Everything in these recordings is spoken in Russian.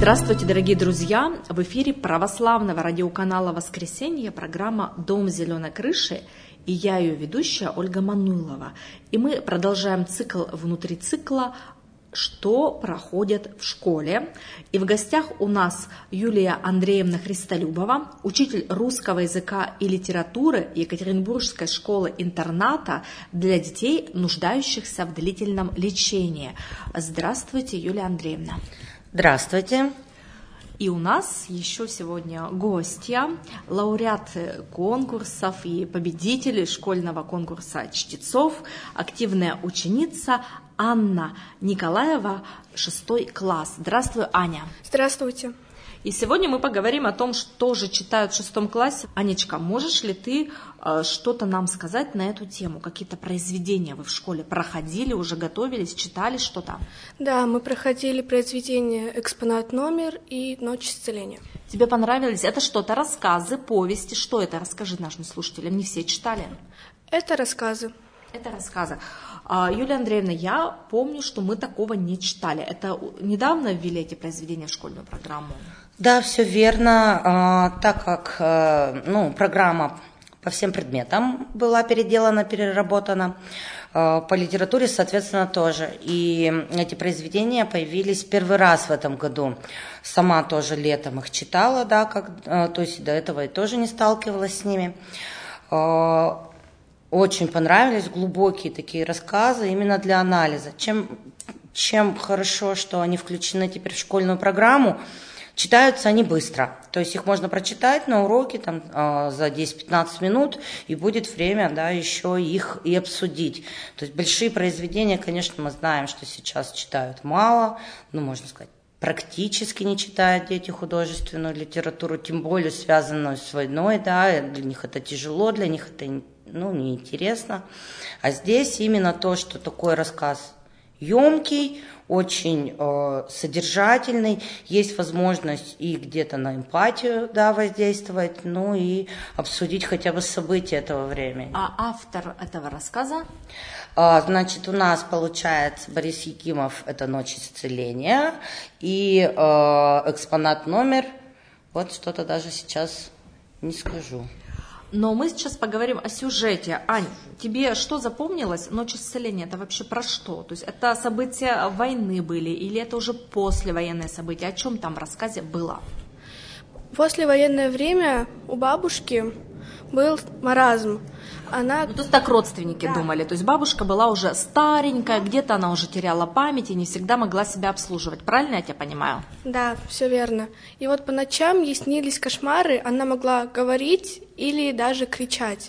Здравствуйте, дорогие друзья! В эфире православного радиоканала «Воскресенье» программа «Дом зеленой крыши», и я ее ведущая Ольга Мануйлова. И мы продолжаем цикл внутри цикла «Что проходит в школе?». И в гостях у нас Юлия Андреевна Христолюбова, учитель русского языка и литературы Екатеринбургской школы-интерната для детей, нуждающихся в длительном лечении. Здравствуйте, Юлия Андреевна. Здравствуйте. И у нас еще сегодня гостья, лауреат конкурсов и победитель школьного конкурса чтецов, активная ученица Анна Николаева, 6 класс. Здравствуй, Аня. Здравствуйте. И сегодня мы поговорим о том, что же читают в 6 классе. Анечка, можешь ли ты что-то нам сказать на эту тему? Какие-то произведения вы в школе проходили, уже готовились, читали что-то? Да, мы проходили произведения «Экспонат номер» и «Ночь исцеления». Тебе понравились? Это что-то рассказы, повести? Что это? Расскажи нашим слушателям. Не все читали? Это рассказы. Это рассказы. Юлия Андреевна, я помню, что мы такого не читали. Это недавно ввели эти произведения в школьную программу? Да, все верно. Так как программа по всем предметам была переделана, переработана, по литературе, соответственно, тоже. И эти произведения появились первый раз в этом году. Сама тоже летом их читала, да, то есть до этого я тоже не сталкивалась с ними. Очень понравились глубокие такие рассказы именно для анализа. Чем хорошо, что они включены теперь в школьную программу, читаются они быстро. То есть их можно прочитать на уроке там, за 10-15 минут, и будет время, да, еще их и обсудить. То есть большие произведения, конечно, мы знаем, что сейчас читают мало, можно сказать, практически не читают дети художественную литературу, тем более связанную с войной, да, для них это тяжело, для них это неинтересно. А здесь именно то, что такой рассказ емкий, очень содержательный, есть возможность и где-то на эмпатию, да, воздействовать, и обсудить хотя бы события этого времени. А автор этого рассказа? Значит, у нас получается Борис Якимов, это «Ночь исцеления», и экспонат номер, вот что-то даже сейчас не скажу. Но мы сейчас поговорим о сюжете. Ань, тебе что запомнилось? «Ночь исцеления» — это вообще про что? То есть это события войны были или это уже послевоенные события? О чем там в рассказе было? Послевоенное время у бабушки был маразм. То есть так родственники думали. То есть бабушка была уже старенькая, где-то она уже теряла память и не всегда могла себя обслуживать. Правильно я тебя понимаю? Да, все верно. И вот по ночам ей снились кошмары, она могла говорить или даже кричать.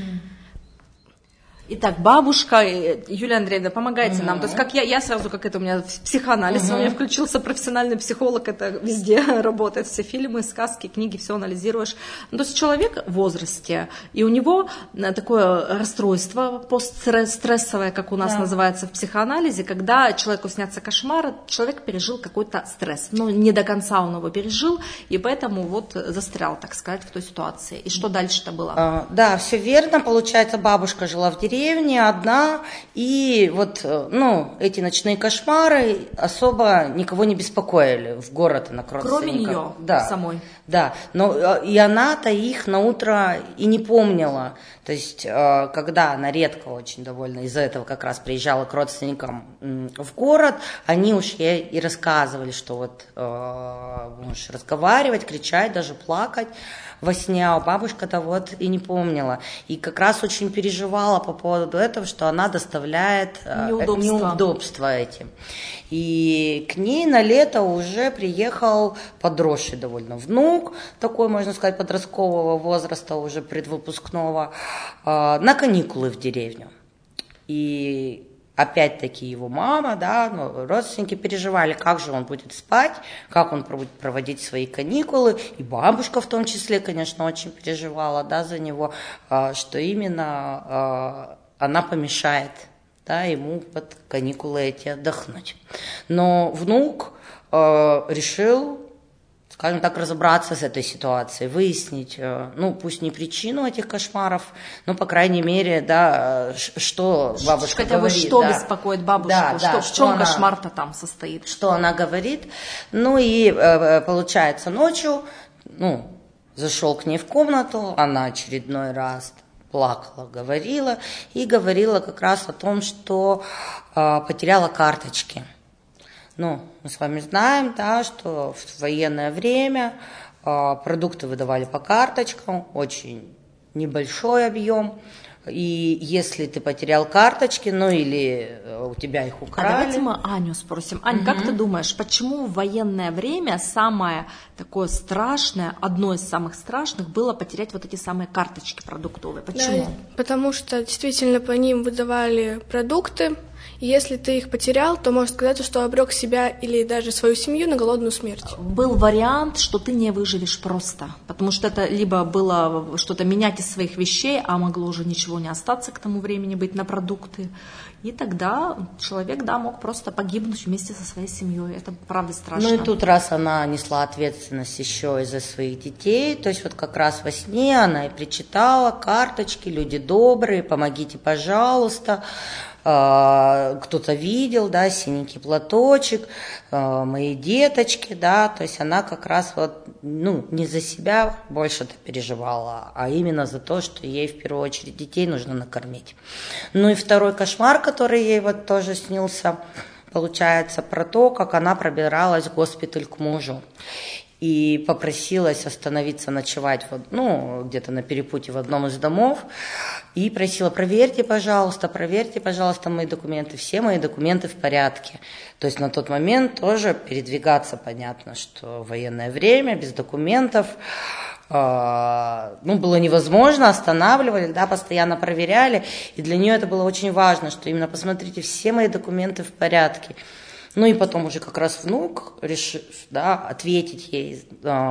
Итак, бабушка, Юлия Андреевна, помогайте нам. То есть как я сразу, как это у меня психоанализ, у меня включился профессиональный психолог, это везде работает, все фильмы, сказки, книги, все анализируешь. То есть человек в возрасте, и у него такое расстройство постстрессовое, как у нас называется в психоанализе, когда человеку снятся кошмары, человек пережил какой-то стресс, но не до конца он его пережил, и поэтому вот застрял, так сказать, в той ситуации. И что дальше-то было? Да, все верно, получается, бабушка жила в деревне одна, и вот, эти ночные кошмары особо никого не беспокоили в город на родственников. Кроме нее самой. Да, но и она-то их на утро и не помнила. То есть, когда она редко очень довольна из-за этого как раз приезжала к родственникам в город, они уж ей и рассказывали, что вот можешь разговаривать, кричать, даже плакать во сне, а бабушка-то вот и не помнила. И как раз очень переживала по поводу этого, что она доставляет неудобства этим. И к ней на лето уже приехал подросший довольно внук, такой, можно сказать, подросткового возраста, уже предвыпускного, на каникулы в деревню. И опять-таки его мама, родственники переживали, как же он будет спать, как он будет проводить свои каникулы. И бабушка в том числе, конечно, очень переживала, за него, что именно она помешает, ему под каникулы эти отдохнуть. Но внук решил скажем так, разобраться с этой ситуацией, выяснить, пусть не причину этих кошмаров, но, по крайней мере, да, что бабушка хотя говорит. Хотя бы что беспокоит бабушку, в чем кошмар-то там состоит. Что она говорит. И получается, ночью, зашел к ней в комнату, она очередной раз плакала, говорила как раз о том, что потеряла карточки. Мы с вами знаем, да, что в военное время продукты выдавали по карточкам, очень небольшой объем. И если ты потерял карточки, или у тебя их украли... Давайте мы Аню спросим. Ань, как ты думаешь, почему в военное время самое такое страшное, одно из самых страшных было потерять вот эти самые карточки продуктовые? Почему? Да, потому что действительно по ним выдавали продукты, и если ты их потерял, то можно сказать, что обрек себя или даже свою семью на голодную смерть. Был вариант, что ты не выживешь просто, потому что это либо было что-то менять из своих вещей, а могло уже ничего не остаться к тому времени, быть на продукты. И тогда человек, мог просто погибнуть вместе со своей семьей. Это правда страшно. И тут раз она несла ответственность еще и за своих детей, то есть вот как раз во сне она и причитала: карточки, люди добрые, помогите, пожалуйста. Кто-то видел, да, синенький платочек, мои деточки, да, то есть она как раз не за себя больше-то переживала, а именно за то, что ей в первую очередь детей нужно накормить. И второй кошмар, который ей тоже снился, получается, про то, как она пробиралась в госпиталь к мужу. И попросилась остановиться ночевать где-то на перепутье в одном из домов. И просила: проверьте, пожалуйста, мои документы. Все мои документы в порядке. То есть на тот момент тоже передвигаться, понятно, что в военное время, без документов, было невозможно, останавливали, да, постоянно проверяли. И для нее это было очень важно, что именно посмотрите, все мои документы в порядке. И потом уже как раз внук решил, да, ответить ей,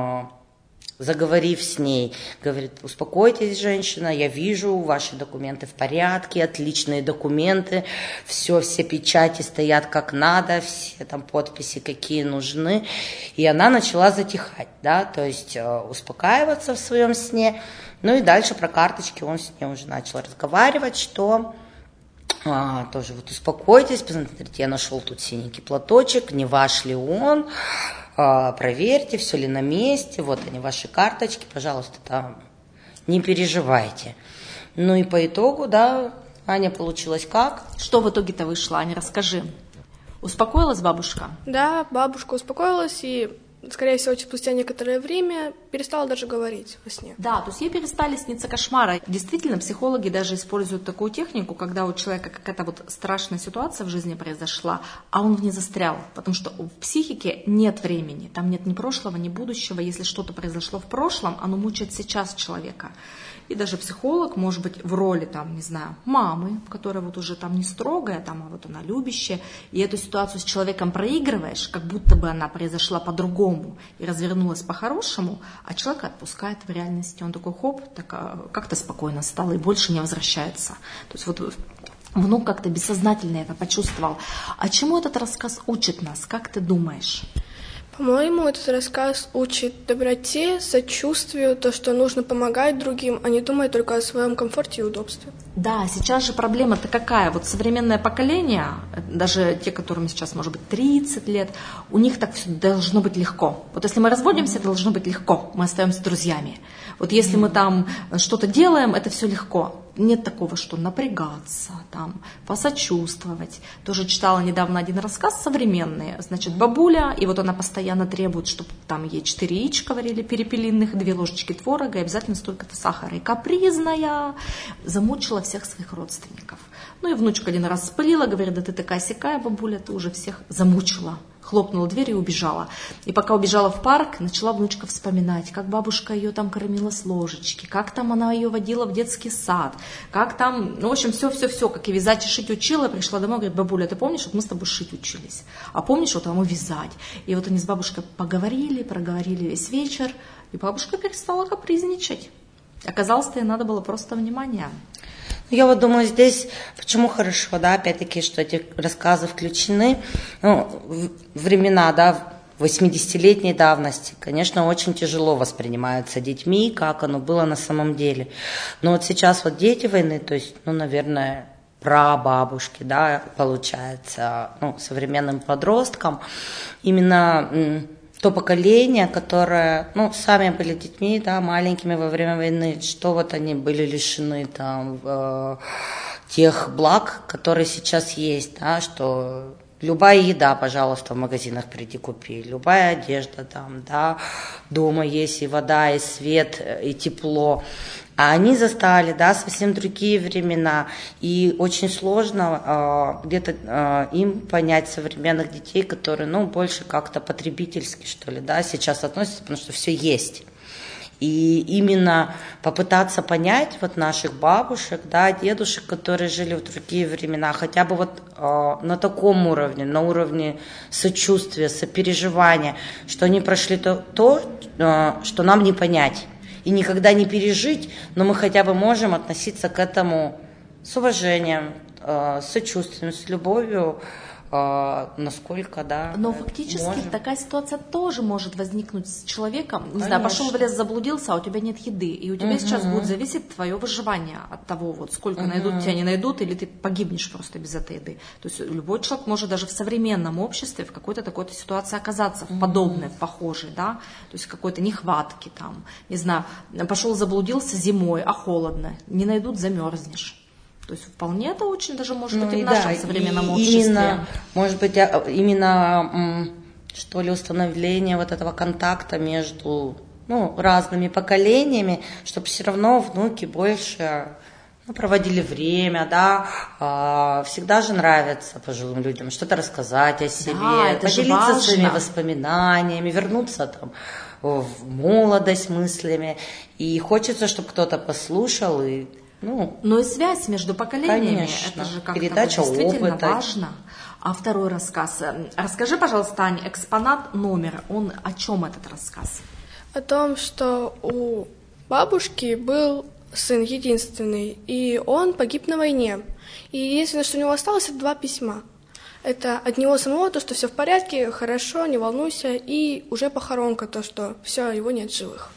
заговорив с ней, говорит: успокойтесь, женщина, я вижу, ваши документы в порядке, отличные документы, все печати стоят как надо, все там подписи какие нужны. И она начала затихать, да, то есть успокаиваться в своем сне. И дальше про карточки он с ней уже начал разговаривать, что... тоже успокойтесь, посмотрите, я нашел тут синенький платочек, не ваш ли он, проверьте, все ли на месте, вот они, ваши карточки, пожалуйста, там, не переживайте. И по итогу, да, Аня получилась как? Что в итоге-то вышло, Аня, расскажи. Успокоилась бабушка? Да, бабушка успокоилась и, скорее всего, спустя некоторое время перестала даже говорить во сне. Да, то есть ей перестали сниться кошмары. Действительно, психологи даже используют такую технику, когда у человека какая-то страшная ситуация в жизни произошла, а он в ней застрял, потому что в психике нет времени, там нет ни прошлого, ни будущего. Если что-то произошло в прошлом, оно мучает сейчас человека. И даже психолог может быть в роли, мамы, которая уже не строгая, а она любящая, и эту ситуацию с человеком проигрываешь, как будто бы она произошла по-другому и развернулась по-хорошему, а человека отпускает в реальности. Он такой как-то спокойно стал и больше не возвращается. То есть внук как-то бессознательно это почувствовал. А чему этот рассказ учит нас? Как ты думаешь? По-моему, этот рассказ учит доброте, сочувствию, то, что нужно помогать другим, а не думать только о своем комфорте и удобстве. Да, сейчас же проблема-то какая? Современное поколение, даже те, которым сейчас, может быть, 30 лет, у них так все должно быть легко. Если мы разводимся, это должно быть легко, мы остаемся друзьями. Если мы там что-то делаем, это все легко. Нет такого, что напрягаться, посочувствовать. Тоже читала недавно один рассказ современный. Бабуля, и она постоянно требует, чтобы ей 4 яичка варили перепелиных, 2 ложечки творога и обязательно столько-то сахара. И капризная, замучила всех своих родственников. И внучка один раз вспылила, говорит: да ты такая-сякая, бабуля, ты уже всех замучила. Хлопнула дверь и убежала. И пока убежала в парк, начала внучка вспоминать, как бабушка ее кормила с ложечки, как она ее водила в детский сад, как в общем, все, как и вязать и шить учила. Пришла домой, говорит: бабуля, ты помнишь, мы с тобой шить учились, а помнишь, мы вязать. И они с бабушкой проговорили весь вечер, и бабушка перестала капризничать. Оказалось-то, ей надо было просто внимание. Я думаю, здесь почему хорошо, да, опять-таки, что эти рассказы включены. Времена, да, 80-летней давности, конечно, очень тяжело воспринимаются детьми, как оно было на самом деле. Но вот сейчас вот дети войны, то есть, наверное, прабабушки, да, получается, современным подросткам, именно то поколение, которое, сами были детьми, да, маленькими во время войны, что вот они были лишены там тех благ, которые сейчас есть, да, что любая еда, пожалуйста, в магазинах приди купи, любая одежда там, да, дома есть и вода, и свет, и тепло. А они застали, да, совсем другие времена, и очень сложно где-то им понять современных детей, которые, больше как-то потребительски, что ли, да, сейчас относятся, потому что все есть. И именно попытаться понять вот наших бабушек, да, дедушек, которые жили в другие времена, хотя бы вот на таком уровне, на уровне сочувствия, сопереживания, что они прошли то, что нам не понять и никогда не пережить, но мы хотя бы можем относиться к этому с уважением, с сочувствием, с любовью, насколько, да. Но фактически такая ситуация тоже может возникнуть с человеком. Не Конечно. знаю, пошел в лес, заблудился, а у тебя нет еды. И у тебя сейчас будет зависеть твое выживание от того, вот сколько найдут, тебя не найдут, или ты погибнешь просто без этой еды. То есть любой человек может даже в современном обществе в какой-то такой ситуации оказаться, в подобной, в похожей, да. То есть какой-то нехватки там, не знаю, пошел заблудился зимой, а холодно, не найдут, замерзнешь. То есть вполне это очень даже может быть и в нашем современном обществе. Именно, может быть, именно, что ли, установление вот этого контакта между разными поколениями, чтобы все равно внуки больше проводили время, да, всегда же нравится пожилым людям что-то рассказать о себе, да, поделиться своими воспоминаниями, вернуться там в молодость мыслями. И хочется, чтобы кто-то послушал и но и связь между поколениями, конечно, это же как-то передача действительно опыта. важно. А второй рассказ. Расскажи, пожалуйста, Аня, экспонат номер, он о чем этот рассказ? О том, что у бабушки был сын единственный, и он погиб на войне. И единственное, что у него осталось, это 2 письма. Это от него самого, то, что все в порядке, хорошо, не волнуйся, и уже похоронка, то, что все, его нет в живых.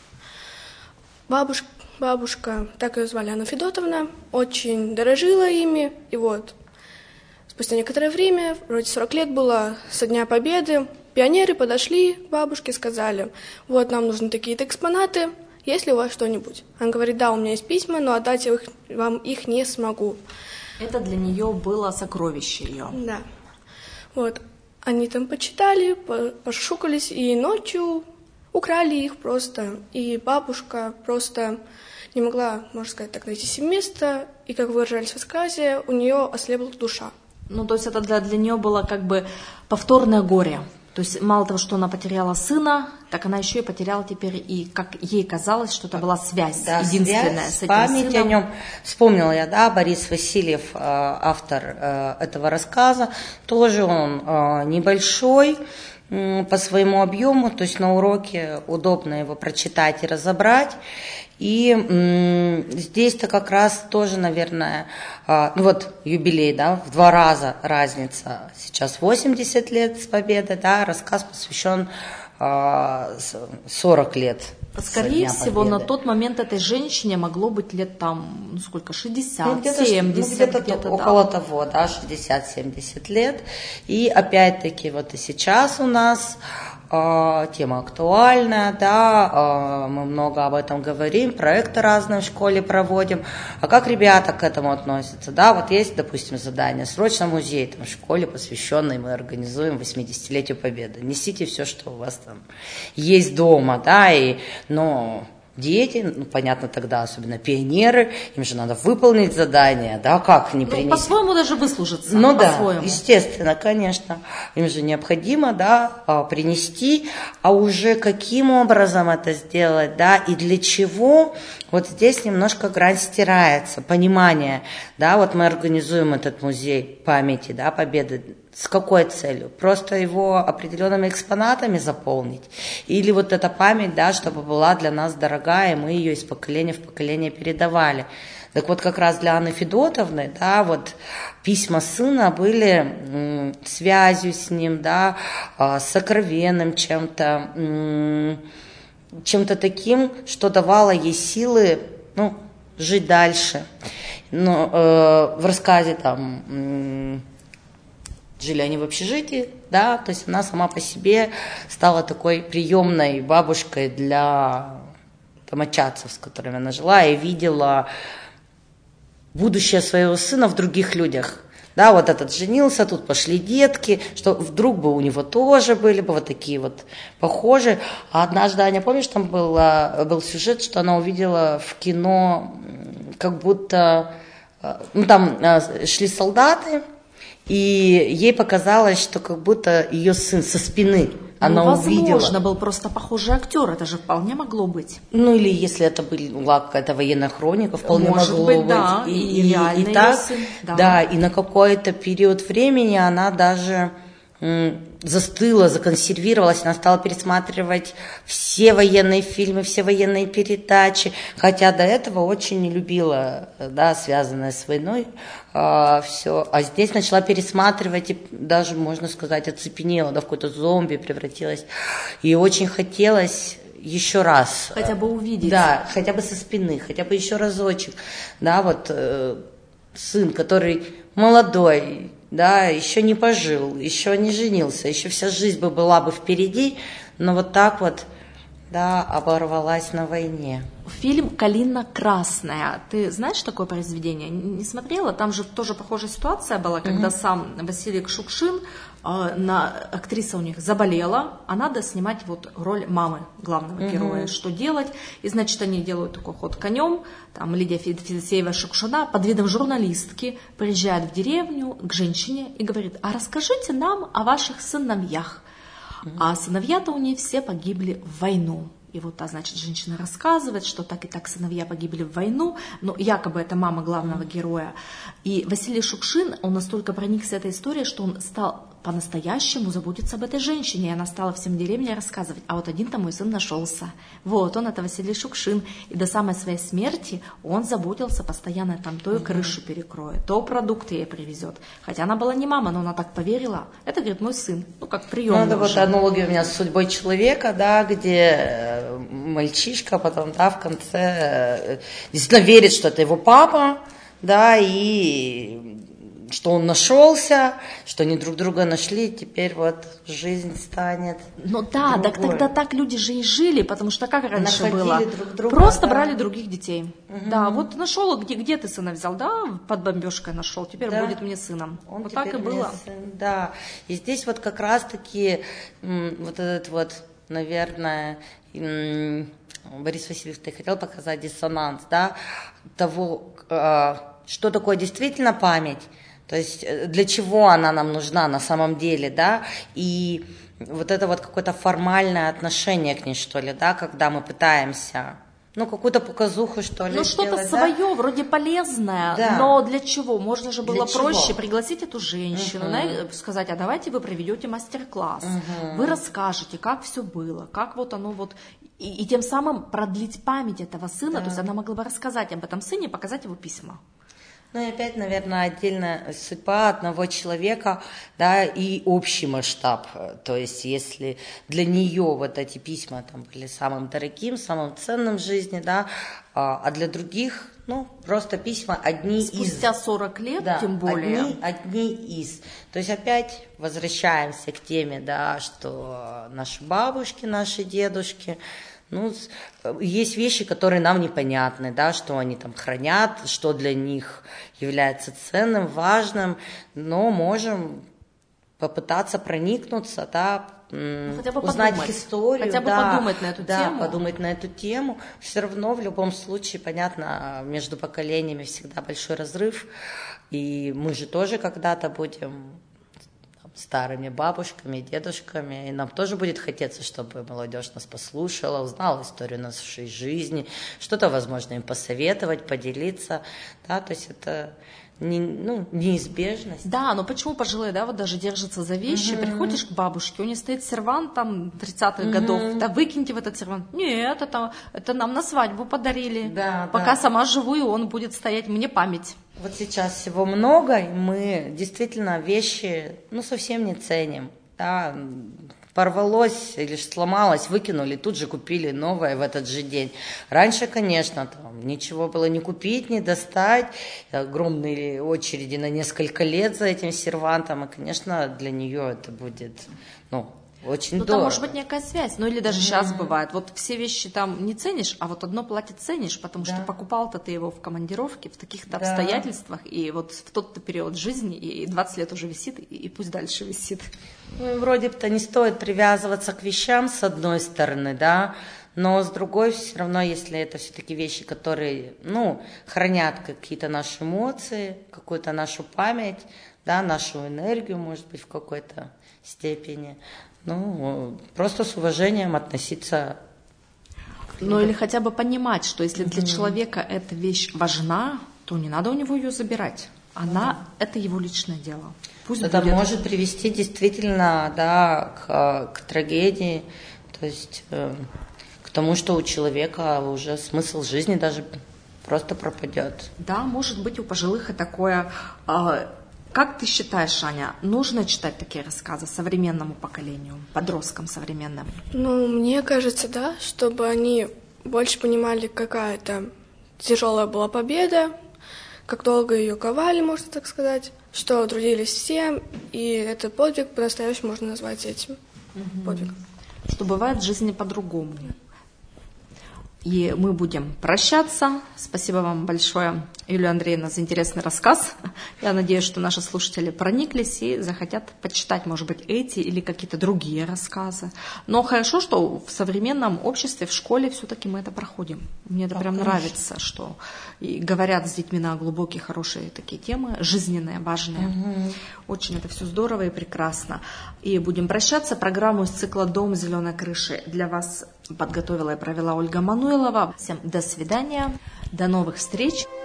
Бабушка, так ее звали, Анна Федотовна, очень дорожила ими, и вот спустя некоторое время, вроде 40 лет было со Дня Победы, пионеры подошли к бабушке, сказали, вот нам нужны такие-то экспонаты, есть ли у вас что-нибудь? Она говорит, да, у меня есть письма, но отдать вам их не смогу. Это для нее было сокровище ее. Да. Вот, они там почитали, пошушукались, и ночью украли их просто, и бабушка просто не могла, можно сказать так, найти себе место, и, как выражались в рассказе, у нее ослепла душа. То есть это для нее было как бы повторное горе. То есть мало того, что она потеряла сына, так она еще и потеряла теперь, и как ей казалось, что это была связь единственная связь, с этим память сыном. о нем. Вспомнила я, да, Борис Васильев, автор этого рассказа, тоже он небольшой по своему объему, то есть на уроке удобно его прочитать и разобрать. И здесь-то как раз тоже, наверное, юбилей, да, в 2 раза разница. Сейчас 80 лет с победы, да, рассказ посвящен 40 лет. Скорее всего, на тот момент этой женщине могло быть лет там, 60, 70. Где-то около того, да, 60-70 лет. И опять-таки вот и сейчас у нас тема актуальная, да, мы много об этом говорим, проекты разные в школе проводим. А как ребята к этому относятся? Да, вот есть, допустим, задание «Срочно музей там, в школе, посвященный, мы организуем 80-летию Победы». Несите все, что у вас там есть дома, да, но дети, понятно тогда, особенно пионеры, им же надо выполнить задание, да, как не принести. По-своему даже выслужиться. Да, естественно, конечно, им же необходимо, да, принести, а уже каким образом это сделать, да, и для чего, вот здесь немножко грань стирается, понимание, да, вот мы организуем этот музей памяти, да, Победы. С какой целью? Просто его определенными экспонатами заполнить? Или вот эта память, да, чтобы была для нас дорогая, и мы ее из поколения в поколение передавали? Так вот, как раз для Анны Федотовны, да, вот письма сына были связью с ним, да, сокровенным чем-то таким, что давало ей силы, ну, жить дальше. Но в рассказе там жили они в общежитии, да, то есть она сама по себе стала такой приемной бабушкой для домочадцев, с которыми она жила, и видела будущее своего сына в других людях. Да, вот этот женился, тут пошли детки, что вдруг бы у него тоже были бы вот такие вот похожие. А однажды, Аня, помнишь, там был сюжет, что она увидела в кино, как будто, ну, там шли солдаты, и ей показалось, что как будто ее сын со спины она увидела. Возможно, был просто похожий актер, это же вполне могло быть. Ну, или если это была какая-то военная хроника, вполне Может могло быть. быть. Да, и реальный так, сын. да, и на какой-то период времени она даже застыла, законсервировалась, она стала пересматривать все военные фильмы, все военные передачи, хотя до этого очень не любила, да, связанное с войной все, а здесь начала пересматривать и даже, можно сказать, оцепенела, да, в какой-то зомби превратилась, и очень хотелось еще раз. Хотя бы увидеть. Да, хотя бы со спины, хотя бы еще разочек, да, вот сын, который молодой, да, еще не пожил, еще не женился, еще вся жизнь была бы впереди, но вот так вот, да, оборвалась на войне. Фильм «Калина красная». Ты знаешь такое произведение? Не смотрела? Там же тоже похожая ситуация была, когда сам Василий Шукшин, актриса у них заболела, а надо снимать вот роль мамы главного героя. Что делать? И, значит, они делают такой ход конем. Там Лидия Федосеева Шукшина под видом журналистки приезжает в деревню к женщине и говорит: а расскажите нам о ваших сыновьях. А сыновья-то у нее все погибли в войну. И вот, значит, женщина рассказывает, что так и так сыновья погибли в войну, но якобы это мама главного героя. И Василий Шукшин, он настолько проникся этой историей, что он стал по-настоящему заботиться об этой женщине. И она стала всем деревне рассказывать: а вот один-то мой сын нашелся. Вот, он это Василий Шукшин. И до самой своей смерти он заботился постоянно, там, то и крышу перекроет, то продукты ей привезет. Хотя она была не мама, но она так поверила. Это, говорит, мой сын. Ну, как приемный. Ну, это вот аналогия у меня с «Судьбой человека», да, где мальчишка потом, да, в конце действительно верит, что это его папа, да, и что он нашелся, что они друг друга нашли, теперь вот жизнь станет. Ну да, другой. так тогда так люди же и жили, потому что как раньше находили было? Друг друга, просто да. брали других детей. Да, вот нашел, где ты сына взял, да, под бомбежкой нашел, теперь да. будет мне сыном. Он вот так и было. Сын, да, и здесь вот как раз-таки вот этот вот, наверное, Борис Васильевич, ты хотел показать диссонанс, да, того, что такое действительно память, то есть для чего она нам нужна на самом деле, да, и вот это вот какое-то формальное отношение к ней, что ли, да, когда мы пытаемся, ну, какую-то показуху, что ли, ну, что-то сделать, свое, да? вроде полезное, Да. но для чего? Можно же было Для чего? проще пригласить эту женщину, сказать: а давайте вы проведете мастер-класс, вы расскажете, как все было, как вот оно вот, и тем самым продлить память этого сына, Да. то есть она могла бы рассказать об этом сыне, показать его письма. Ну и опять, наверное, отдельная судьба одного человека, да, и общий масштаб. То есть если для нее вот эти письма там были самым дорогим, самым ценным в жизни, да, а для других, ну, просто письма одни Спустя 40 лет, да, тем более. Одни из. То есть опять возвращаемся к теме, да, что наши бабушки, наши дедушки, ну, есть вещи, которые нам непонятны, да, что они там хранят, что для них является ценным, важным, но можем попытаться проникнуться, да, хотя бы узнать подумать. их историю, Хотя бы да, подумать на эту тему. подумать на эту тему. Все равно в любом случае, понятно, между поколениями всегда большой разрыв, и мы же тоже когда-то будем старыми бабушками, дедушками, и нам тоже будет хотеться, чтобы молодежь нас послушала, узнала историю нашей жизни, что-то, возможно, им посоветовать, поделиться, да, то есть это неизбежность. Да, но почему пожилые, да, вот даже держатся за вещи, приходишь к бабушке, у нее стоит сервант там 30-х годов, да выкиньте в этот сервант. Нет, это нам на свадьбу подарили. Да, пока сама живу, и он будет стоять, мне память. Вот сейчас всего много, и мы действительно вещи, совсем не ценим, да, порвалось или сломалось, выкинули, тут же купили новое в этот же день. Раньше, конечно, там ничего было не купить, не достать, огромные очереди на несколько лет за этим сервантом, и, конечно, для нее это будет, очень дорого. Там может быть некая связь, или даже сейчас бывает. Вот все вещи там не ценишь, а вот одно платье ценишь, потому что покупал-то ты его в командировке, в таких-то обстоятельствах, и вот в тот-то период жизни, и 20 лет уже висит, и пусть дальше висит. Вроде бы-то не стоит привязываться к вещам с одной стороны, да, но с другой все равно, если это все-таки вещи, которые, хранят какие-то наши эмоции, какую-то нашу память, да, нашу энергию, может быть, в какой-то степени, просто с уважением относиться. Или хотя бы понимать, что если для человека эта вещь важна, то не надо у него ее забирать. Это его личное дело. Пусть это будет. Может привести действительно, да, к трагедии, то есть к тому, что у человека уже смысл жизни даже просто пропадет. Да, может быть, у пожилых и такое. Как ты считаешь, Аня, нужно читать такие рассказы современному поколению, подросткам современным? Мне кажется, да, чтобы они больше понимали, какая это тяжелая была победа, как долго ее ковали, можно так сказать, что трудились все, и этот подвиг по-настоящему можно назвать этим подвигом. Что бывает в жизни по-другому. И мы будем прощаться. Спасибо вам большое, Юлия Андреевна, за интересный рассказ. Я надеюсь, что наши слушатели прониклись и захотят почитать, может быть, эти или какие-то другие рассказы. Но хорошо, что в современном обществе, в школе все-таки мы это проходим. Мне это прям нравится, что и говорят с детьми на глубокие, хорошие такие темы, жизненные, важные. Очень это все здорово и прекрасно. И будем прощаться. Программу из цикла «Дом зеленой крыши» для вас подготовила и провела Ольга Мануйлова. Всем до свидания, до новых встреч.